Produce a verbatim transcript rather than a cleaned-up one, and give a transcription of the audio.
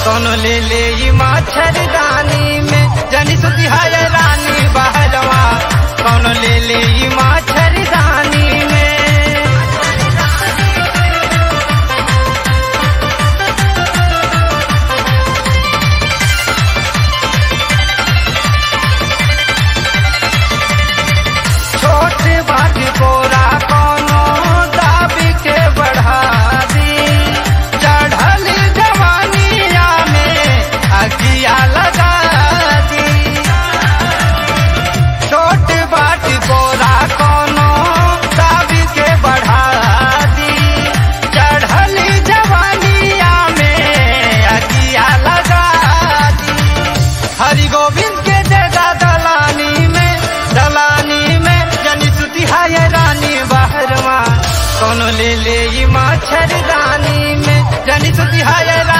कौनो ले ले ई मच्छरदानी में जनी सुती है रानी बहरवा कौनो ले ले ई मच्छरदानी में। छोट बाट कोरा कौनो दाबी के बढ़ा दी चढ़ल जवानिया में अगिया लगा दी। छोट बाट कोरा कौनो दाबी के बढ़ा दी चढ़ल जवानिया में अगिया लगा दी। हरि गोविंद के देदा दलानी में दलानी में जनी सुती है रानी बहरवा कौनो ले ले ई मच्छरदानी में जनी सुती है